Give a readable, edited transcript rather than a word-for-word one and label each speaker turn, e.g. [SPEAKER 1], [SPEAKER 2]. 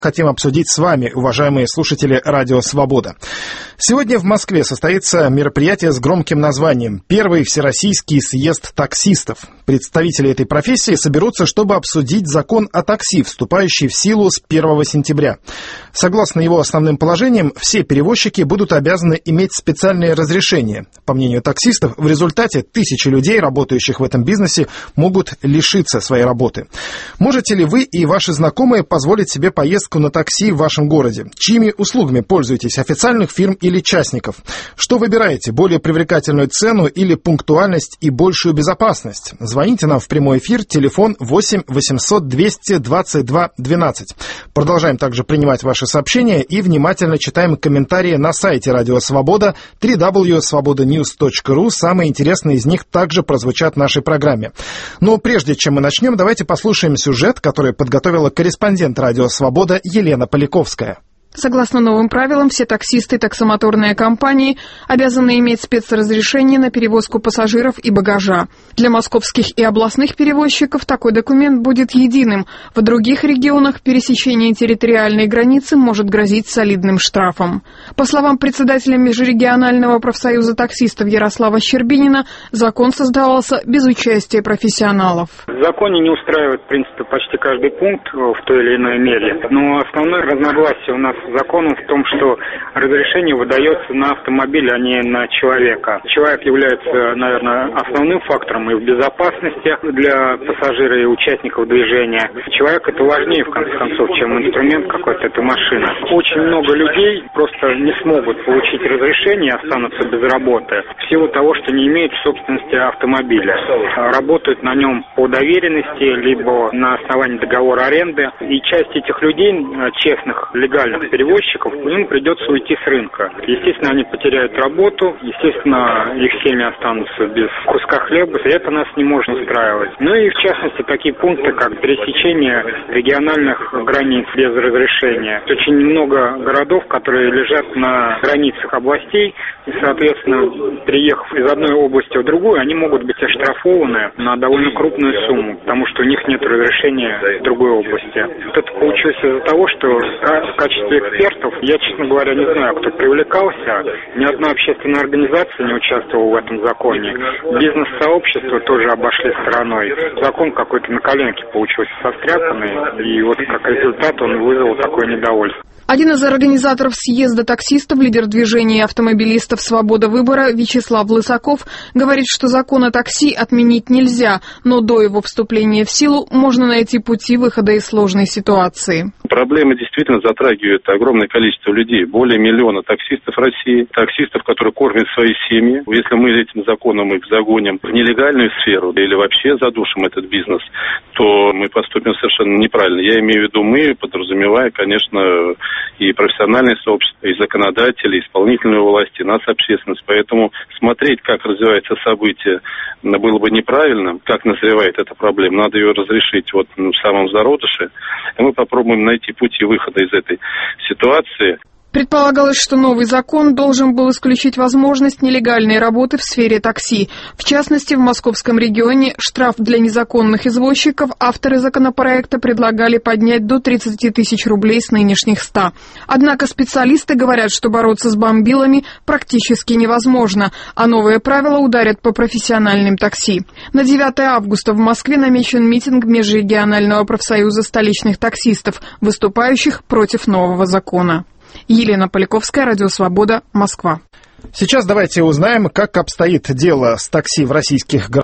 [SPEAKER 1] хотим обсудить с вами, уважаемые слушатели Радио Свобода. Сегодня в Москве состоится мероприятие с громким названием «Первый Всероссийский съезд таксистов». Представители этой профессии соберутся, чтобы обсудить закон о такси, вступающий в силу с 1 сентября. Согласно его основным положениям, все перевозчики будут обязаны иметь специальные разрешения. По мнению таксистов, в результате тысячи людей, работающих в этом бизнесе, могут лишиться своей работы. Можете ли вы и ваши знакомые позволить себе поездку на такси в вашем городе? Чьими услугами пользуетесь, официальных фирм или частников? Что выбираете, более привлекательную цену или пунктуальность и большую безопасность? Звоните нам в прямой эфир, телефон 8 800 222 12. Продолжаем также принимать ваши сообщения и внимательно читаем комментарии на сайте Радио Свобода www.svobodanews.ru. Самые интересные из них также прозвучат в нашей программе. Но прежде чем мы начнем, давайте послушаем сюжет, который подготовила корреспондент Радио Свобода Елена Поляковская.
[SPEAKER 2] Согласно новым правилам, все таксисты и таксомоторные компании обязаны иметь спецразрешение на перевозку пассажиров и багажа. Для московских и областных перевозчиков такой документ будет единым. В других регионах пересечение территориальной границы может грозить солидным штрафом. По словам председателя Межрегионального профсоюза таксистов Ярослава Щербинина, закон создавался без участия профессионалов.
[SPEAKER 3] В законе не устраивает, в принципе, почти каждый пункт в той или иной мере. Но основное разногласие у нас законом в том, что разрешение выдается на автомобиль, а не на человека. Человек является, наверное, основным фактором и в безопасности для пассажира и участников движения. Человек это важнее, в конце концов, чем инструмент какой-то, это машина. Очень много людей просто не смогут получить разрешение, останутся без работы в силу того, что не имеют собственности автомобиля. Работают на нем по доверенности, либо на основании договора аренды. И часть этих людей, честных, легальных перевозчиков, им придется уйти с рынка. Естественно, они потеряют работу, естественно, их семьи останутся без куска хлеба, и это нас не может устраивать. Ну и в частности, такие пункты, как пересечение региональных границ без разрешения. Очень много городов, которые лежат на границах областей, и, соответственно, переехав из одной области в другую, они могут быть оштрафованы на довольно крупную сумму, потому что у них нет разрешения в другой области. Вот это получилось из-за того, что в качестве экспертов, я, честно говоря, не знаю, кто привлекался. Ни одна общественная организация не участвовала в этом законе. Бизнес-сообщество тоже обошли стороной. Закон какой-то на коленке получился состряпанный, и вот как результат он вызвал такое недовольство.
[SPEAKER 2] Один из организаторов съезда таксистов, лидер движения автомобилистов «Свобода выбора» Вячеслав Лысаков говорит, что закон о такси отменить нельзя, но до его вступления в силу можно найти пути выхода из сложной ситуации.
[SPEAKER 4] Проблема действительно затрагивает огромное количество людей. Более миллиона таксистов в России, таксистов, которые кормят свои семьи. Если мы этим законом их загоним в нелегальную сферу или вообще задушим этот бизнес, то мы поступим совершенно неправильно. Я имею в виду мы, подразумевая, конечно, и профессиональное сообщество, и законодатели, и исполнительную власть, и нас, общественность. Поэтому смотреть, как развиваются события, было бы неправильным, как назревает эта проблема. Надо ее разрешить вот в самом зародыше, и мы попробуем найти пути выхода из этой ситуации.
[SPEAKER 2] Предполагалось, что новый закон должен был исключить возможность нелегальной работы в сфере такси. В частности, в московском регионе штраф для незаконных извозчиков авторы законопроекта предлагали поднять до 30 тысяч рублей с нынешних 100. Однако специалисты говорят, что бороться с бомбилами практически невозможно, а новые правила ударят по профессиональным такси. На 9 августа в Москве намечен митинг Межрегионального профсоюза столичных таксистов, выступающих против нового закона. Елена Поляковская, Радио Свобода, Москва.
[SPEAKER 1] Сейчас давайте узнаем, как обстоит дело с такси в российских городах.